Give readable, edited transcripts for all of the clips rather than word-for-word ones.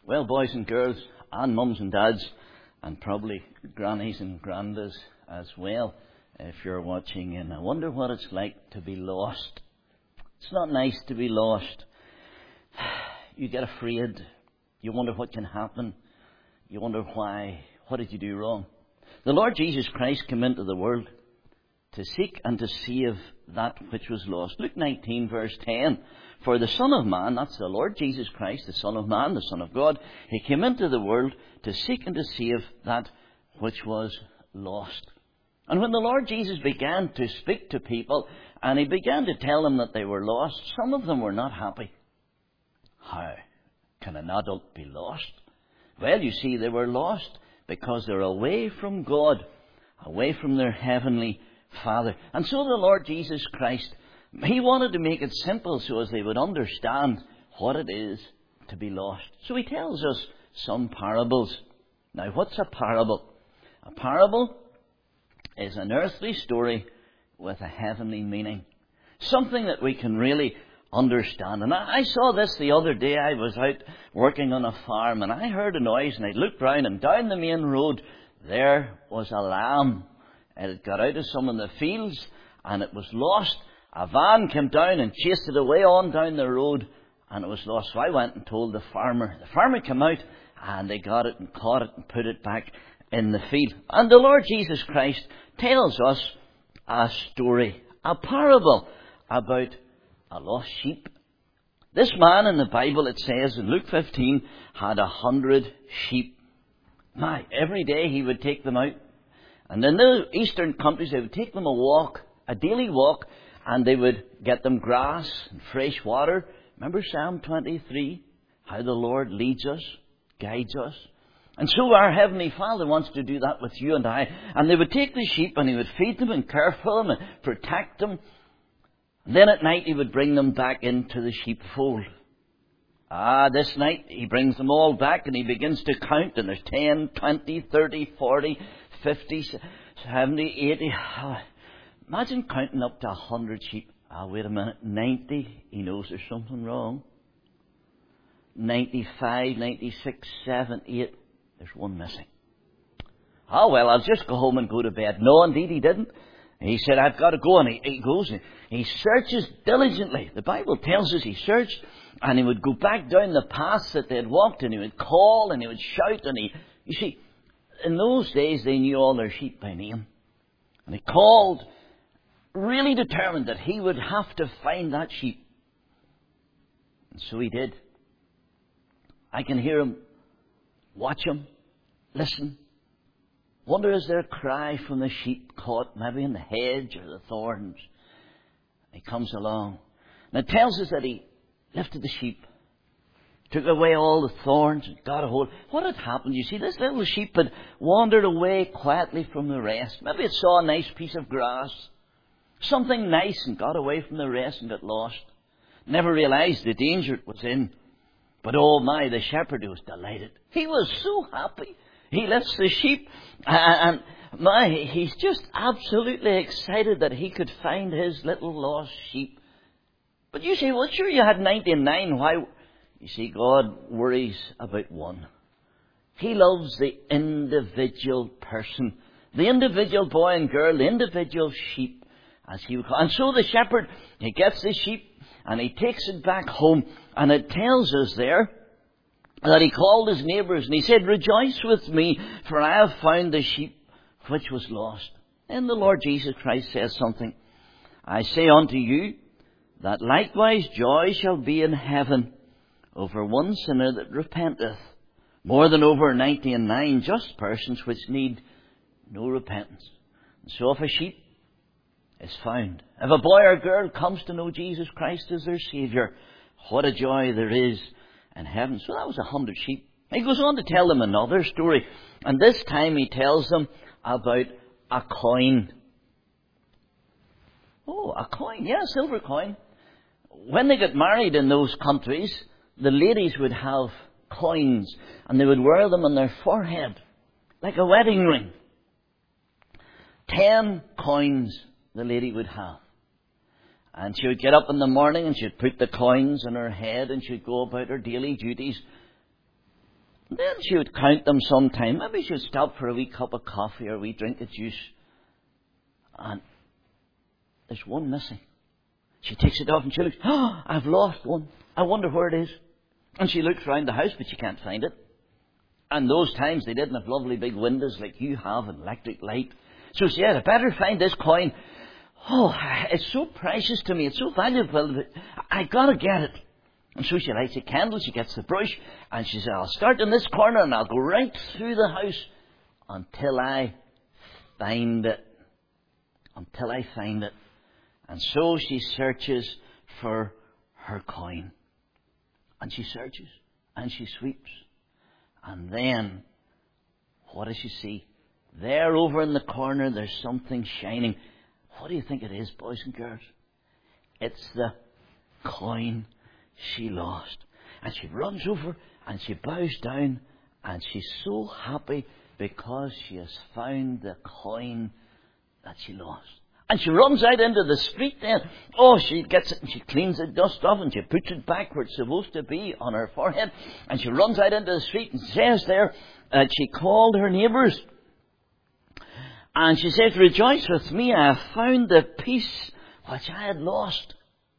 Well, boys and girls, and mums and dads, and probably grannies and grandas as well, if you're watching, and I wonder what it's like to be lost. It's not nice to be lost. You get afraid. You wonder what can happen. You wonder why. What did you do wrong? The Lord Jesus Christ came into the world to seek and to save that which was lost. Luke 19, verse 10. For the Son of Man, that's the Lord Jesus Christ, the Son of Man, the Son of God, He came into the world to seek and to save that which was lost. And when the Lord Jesus began to speak to people, and He began to tell them that they were lost, some of them were not happy. How can an adult be lost? Well, you see, they were lost because they're away from God, away from their heavenly Father. And so the Lord Jesus Christ, He wanted to make it simple so as they would understand what it is to be lost. So He tells us some parables. Now, what's a parable? A parable is an earthly story with a heavenly meaning. Something that we can really understand. And I saw this the other day. I was out working on a farm and I heard a noise and I looked round, and down the main road there was a lamb. It had got out of some of the fields and it was lost. A van came down and chased it away on down the road, and it was lost. So I went and told the farmer. The farmer came out and they got it and caught it and put it back in the field. And the Lord Jesus Christ tells us a story, a parable about a lost sheep. This man in the Bible, it says in Luke 15, had 100 sheep. My, every day he would take them out. And in the eastern countries, they would take them a walk, a daily walk, and they would get them grass and fresh water. Remember Psalm 23? How the Lord leads us, guides us. And so our Heavenly Father wants to do that with you and I. And they would take the sheep and He would feed them and care for them and protect them. And then at night He would bring them back into the sheepfold. This night He brings them all back and He begins to count. And there's 10, 20, 30, 40, 50, 70, 80... Imagine counting up to 100 sheep. Wait a minute. 90. He knows there's something wrong. 95, 96, 7, 8. There's one missing. Well, I'll just go home and go to bed. No, indeed, he didn't. He said, I've got to go. And he goes and he searches diligently. The Bible tells us he searched, and he would go back down the paths that they had walked, and he would call and he would shout. And you see, in those days they knew all their sheep by name. And he called, really determined that he would have to find that sheep. And so he did. I can hear him, watch him, listen. Wonder is there a cry from the sheep caught maybe in the hedge or the thorns. He comes along. And it tells us that he lifted the sheep, took away all the thorns and got a hold. What had happened? You see, this little sheep had wandered away quietly from the rest. Maybe it saw a nice piece of grass, something nice, and got away from the rest and got lost. Never realized the danger it was in. But oh my, the shepherd was delighted. He was so happy. He lifts the sheep and my, he's just absolutely excited that he could find his little lost sheep. But you say, well, sure, you had 99. Why? You see, God worries about one. He loves the individual person, the individual boy and girl, the individual sheep. As he would call. And so the shepherd, he gets the sheep and he takes it back home. And it tells us there that he called his neighbours and he said, rejoice with me, for I have found the sheep which was lost. And the Lord Jesus Christ says something. I say unto you that likewise joy shall be in heaven over one sinner that repenteth, more than over 99 just persons which need no repentance. And so if a sheep is found, if a boy or girl comes to know Jesus Christ as their Saviour, what a joy there is in heaven. So that was 100 sheep. He goes on to tell them another story. And this time he tells them about a coin. Oh, a coin. Yeah, a silver coin. When they got married in those countries, the ladies would have coins and they would wear them on their forehead like a wedding ring. 10 coins the lady would have. And she would get up in the morning and she'd put the coins on her head and she'd go about her daily duties. Then she would count them sometime. Maybe she would stop for a wee cup of coffee or a wee drink of juice. And there's one missing. She takes it off and she looks, oh, I've lost one. I wonder where it is. And she looks round the house, but she can't find it. And those times they didn't have lovely big windows like you have and electric light. So she said, I better find this coin. Oh, it's so precious to me. It's so valuable. I gotta get it. And so she lights a candle, she gets the brush, and she says, I'll start in this corner and I'll go right through the house until I find it. Until I find it. And so she searches for her coin. And she searches, and she sweeps. And then, what does she see? There over in the corner, there's something shining. What do you think it is, boys and girls? It's the coin she lost. And she runs over and she bows down and she's so happy because she has found the coin that she lost. And she runs out into the street then. Oh, she gets it and she cleans the dust off and she puts it back where it's supposed to be on her forehead. And she runs out into the street and says there that she called her neighbours. And she says, rejoice with me, I have found the piece which I had lost.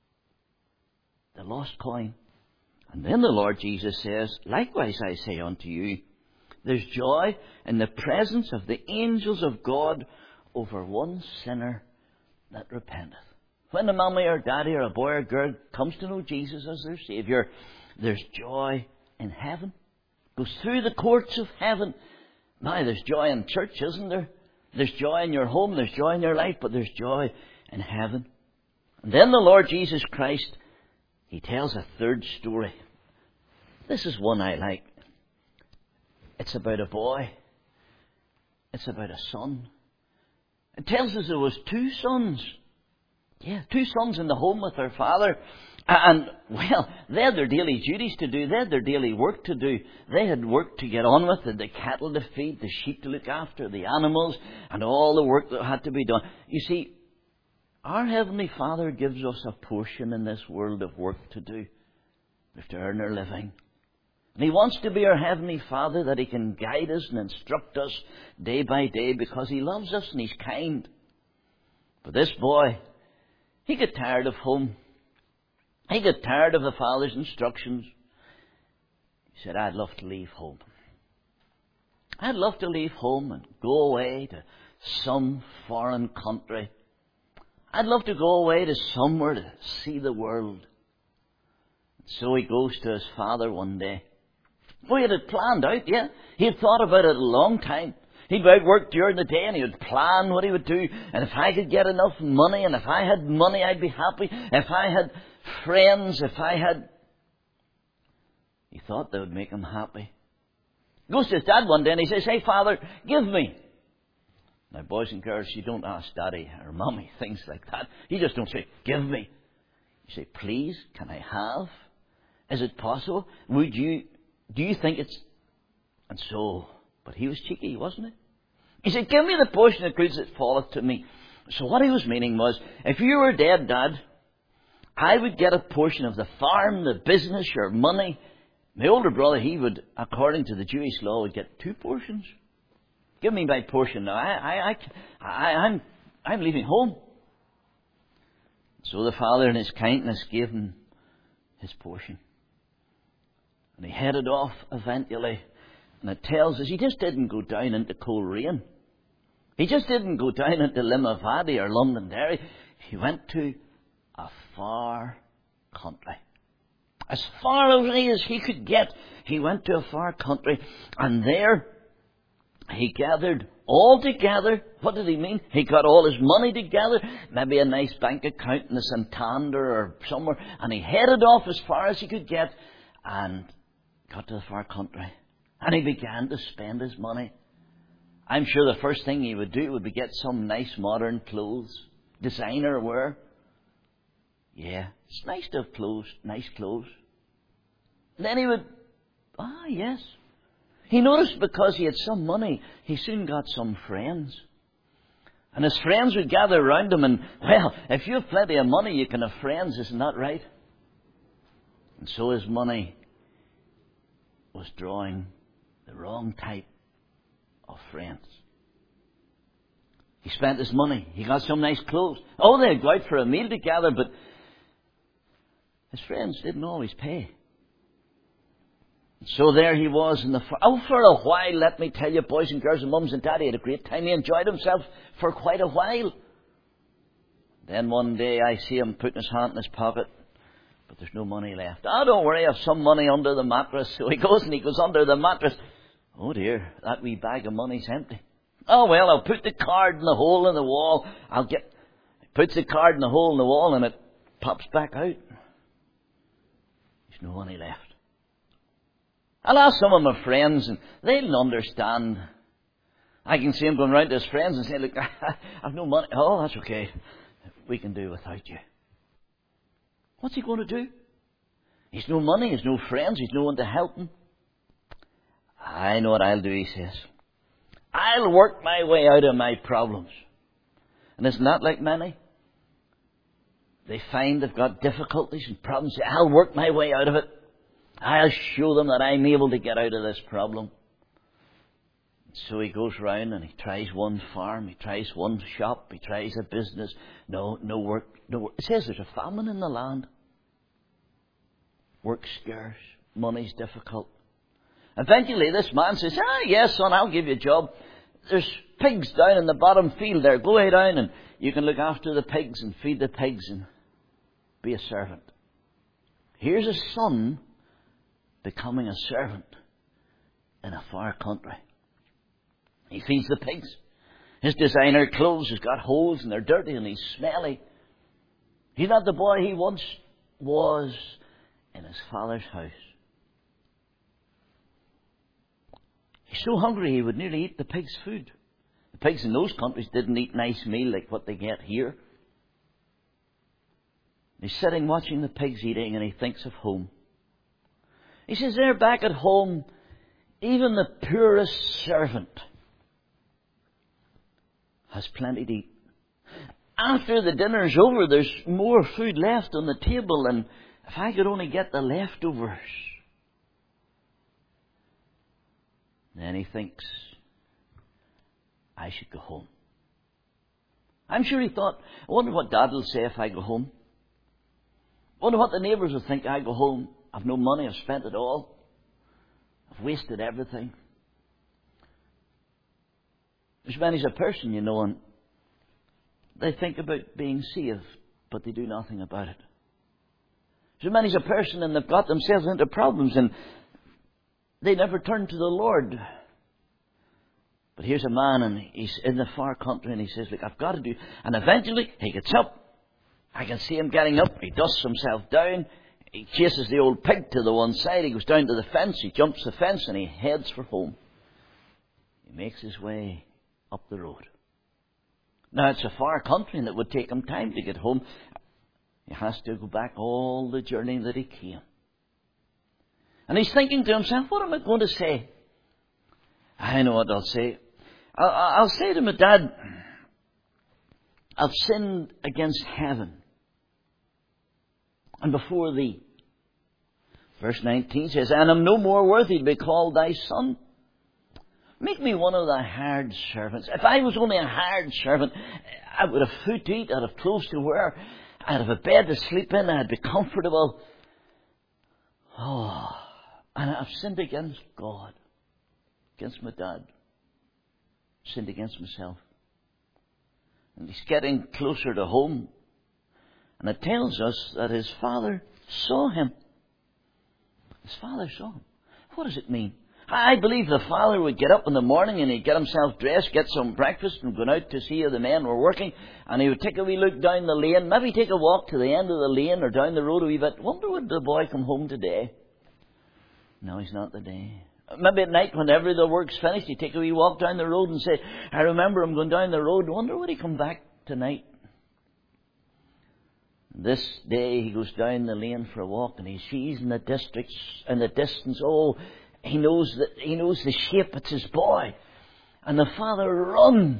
The lost coin. And then the Lord Jesus says, likewise I say unto you, there's joy in the presence of the angels of God over one sinner that repenteth. When a mommy or daddy or a boy or girl comes to know Jesus as their Saviour, there's joy in heaven. Goes through the courts of heaven. Now there's joy in church, isn't there? There's joy in your home, there's joy in your life, but there's joy in heaven. And then the Lord Jesus Christ, He tells a third story. This is one I like. It's about a boy. It's about a son. It tells us there was two sons. Yeah, two sons in the home with their father. And, well, they had their daily duties to do. They had their daily work to do. They had work to get on with, the cattle to feed, the sheep to look after, the animals, and all the work that had to be done. You see, our Heavenly Father gives us a portion in this world of work to do. We have to earn our living. And He wants to be our Heavenly Father that He can guide us and instruct us day by day because He loves us and He's kind. But this boy, he got tired of home. He got tired of the father's instructions. He said, I'd love to leave home. I'd love to leave home and go away to some foreign country. I'd love to go away to somewhere to see the world. So he goes to his father one day. Oh, he had it planned out, yeah. He had thought about it a long time. He'd go out work during the day and he would plan what he would do. And if I could get enough money, and if I had money, I'd be happy. If I had friends, he thought they would make him happy. He goes to his dad one day and he says, hey, Father, give me. Now, boys and girls, you don't ask Daddy or Mummy things like that. You just don't say, give me. You say, please, can I have? Is it possible? Do you think it's... And so, but he was cheeky, wasn't he? He said, give me the portion of goods that falleth to me. So what he was meaning was, if you were dead, Dad, I would get a portion of the farm, the business, your money. My older brother, he would, according to the Jewish law, would get 2 portions. Give me my portion now. I'm leaving home. So the father in his kindness gave him his portion. And he headed off eventually. And it tells us he just didn't go down into Coleraine. He just didn't go down into Limavady or Londonderry. He went to a far country. As far away as he could get, he went to a far country. And there he gathered all together. What did he mean? He got all his money together, maybe a nice bank account in the Santander or somewhere, and he headed off as far as he could get and got to the far country. And he began to spend his money. I'm sure the first thing he would do would be get some nice modern clothes, designer wear. Yeah, it's nice to have clothes, nice clothes. And then he would, yes. He noticed because he had some money, he soon got some friends. And his friends would gather around him and, well, if you have plenty of money, you can have friends, isn't that right? And so his money was drawing The wrong type of friends. He spent his money. He got some nice clothes. Oh, they'd go out for a meal together, but his friends didn't always pay. So there he was in the... for a while, let me tell you, boys and girls and mums and daddy, had a great time. He enjoyed himself for quite a while. Then one day I see him putting his hand in his pocket, but there's no money left. Oh, don't worry, I have some money under the mattress. So he goes under the mattress. Oh dear, that wee bag of money's empty. Oh well, I'll put the card in the hole in the wall. Puts the card in the hole in the wall and it pops back out. There's no money left. I'll ask some of my friends and they'll understand. I can see him going round to his friends and saying, look, I've no money. Oh, that's okay. We can do without you. What's he going to do? He's no money, he's no friends, he's no one to help him. I know what I'll do, he says. I'll work my way out of my problems. And isn't that like many? They find they've got difficulties and problems. I'll work my way out of it. I'll show them that I'm able to get out of this problem. So he goes round and he tries one farm, he tries one shop, he tries a business. No work. It says there's a famine in the land. Work's scarce, money's difficult. Eventually this man says, yes son, I'll give you a job. There's pigs down in the bottom field there. Go ahead down and you can look after the pigs and feed the pigs and be a servant. Here's a son becoming a servant in a far country. He feeds the pigs. His designer clothes has got holes and they're dirty and he's smelly. He's not the boy he once was in his father's house. He's so hungry he would nearly eat the pigs' food. The pigs in those countries didn't eat nice meal like what they get here. He's sitting watching the pigs eating and he thinks of home. He says, there back at home, even the poorest servant has plenty to eat. After the dinner's over, there's more food left on the table, and if I could only get the leftovers. Then he thinks, I should go home. I'm sure he thought, I wonder what Dad will say if I go home. I wonder what the neighbours will think I go home. I've no money, I've spent it all. I've wasted everything. There's many's a person, you know, and they think about being saved, but they do nothing about it. There's many's a person and they've got themselves into problems and they never turn to the Lord. But here's a man and he's in the far country and he says, look, I've got to do. And eventually he gets up. I can see him getting up. He dusts himself down. He chases the old pig to the one side. He goes down to the fence. He jumps the fence and he heads for home. He makes his way up the road. Now it's a far country and it would take him time to get home. He has to go back all the journey that he came. And he's thinking to himself, what am I going to say? I know what I'll say. I'll say to my dad, I've sinned against heaven and before thee. Verse 19 says, and I'm no more worthy to be called thy son. Make me one of thy hired servants. If I was only a hired servant, I would have food to eat, I'd have clothes to wear, I'd have a bed to sleep in, I'd be comfortable. Oh, and I've sinned against God, against my dad, sinned against myself. And he's getting closer to home. And it tells us that his father saw him. His father saw him. What does it mean? I believe the father would get up in the morning and he'd get himself dressed, get some breakfast and go out to see how the men were working. And he would take a wee look down the lane, maybe take a walk to the end of the lane or down the road a wee bit. Wonder would the boy come home today? No, he's not today. Maybe at night whenever the work's finished, he'd take a wee walk down the road and say, I remember him going down the road. Wonder would he come back tonight? This day he goes down the lane for a walk and he sees in the distance, oh, he knows the shape. It's his boy. And the father runs.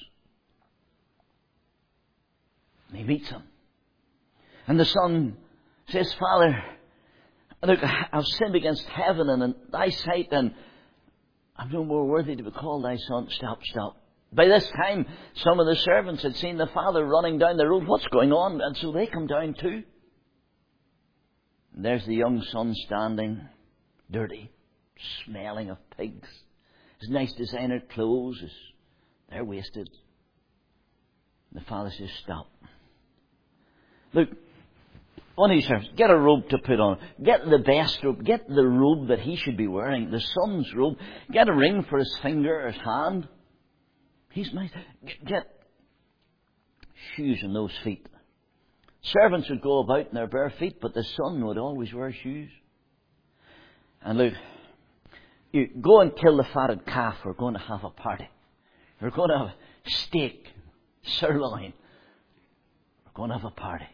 And he meets him. And the son says, Father, look, I've sinned against heaven and in thy sight, and I'm no more worthy to be called thy son. Stop, stop. By this time, some of the servants had seen the father running down the road. What's going on? And so they come down too. And there's the young son standing, dirty, smelling of pigs. His nice designer clothes, they're wasted. And the father says, stop. Look, one of these servants, get a robe to put on. Get the best robe. Get the robe that he should be wearing, the son's robe. Get a ring for his finger or his hand. He's nice. Get shoes on those feet. Servants would go about in their bare feet, but the son would always wear shoes. And look, you go and kill the fatted calf. We're going to have a party. We're going to have steak, sirloin. We're going to have a party.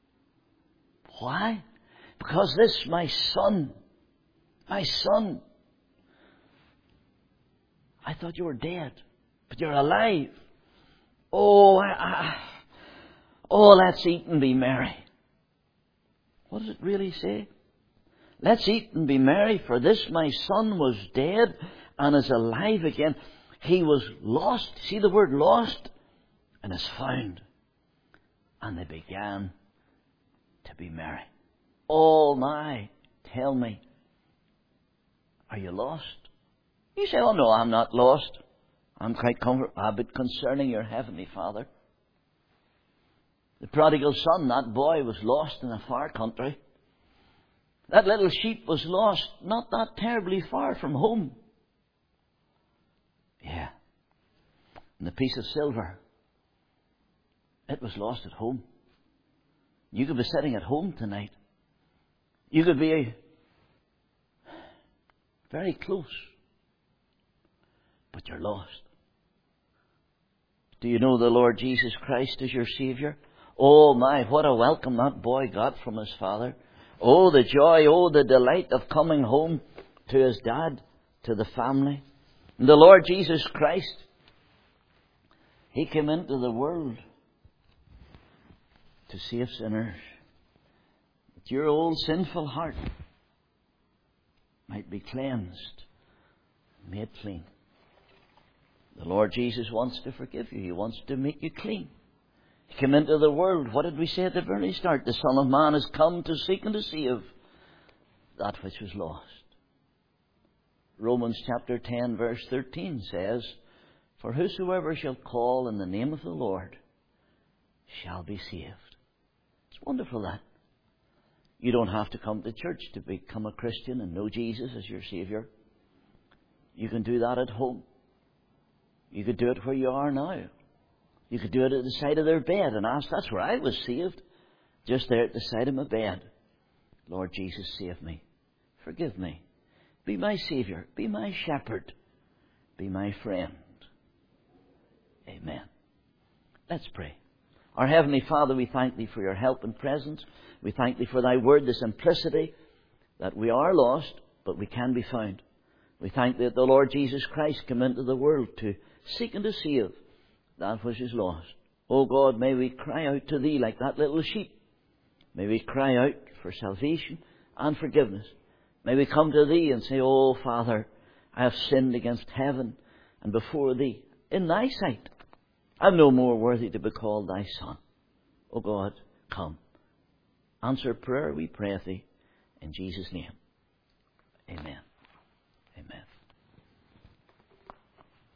Why? Because this, my son, I thought you were dead, but you're alive. Oh, let's eat and be merry. What does it really say? Let's eat and be merry, for this my son was dead and is alive again. He was lost. See the word lost? And is found. And they began to be merry. Oh my, tell me, are you lost? You say, oh no, I'm not lost. I'm quite comfortable. But concerning your heavenly Father, the prodigal son, that boy was lost in a far country. That little sheep was lost not that terribly far from home. Yeah. And the piece of silver, it was lost at home. You could be sitting at home tonight. You could be very close, but you're lost. Do you know the Lord Jesus Christ is your Saviour? Oh my, what a welcome that boy got from his father. Oh, the joy, oh, the delight of coming home to his dad, to the family. And the Lord Jesus Christ, He came into the world to save sinners. That your old sinful heart might be cleansed, made clean. The Lord Jesus wants to forgive you. He wants to make you clean. He came into the world. What did we say at the very start? The Son of Man has come to seek and to save that which was lost. Romans chapter 10 verse 13 says, for whosoever shall call in the name of the Lord shall be saved. It's wonderful that. You don't have to come to church to become a Christian and know Jesus as your Saviour. You can do that at home. You could do it where you are now. You could do it at the side of their bed and ask, that's where I was saved. Just there at the side of my bed. Lord Jesus, save me. Forgive me. Be my Saviour. Be my shepherd. Be my friend. Amen. Let's pray. Our Heavenly Father, we thank Thee for your help and presence. We thank Thee for Thy word, the simplicity that we are lost, but we can be found. We thank Thee that the Lord Jesus Christ came into the world to seek and to save that which is lost. Oh God, may we cry out to Thee like that little sheep. May we cry out for salvation and forgiveness. May we come to Thee and say, oh Father, I have sinned against heaven and before Thee in Thy sight. I'm no more worthy to be called Thy Son. Oh God, come. Answer prayer, we pray Thee in Jesus' name. Amen.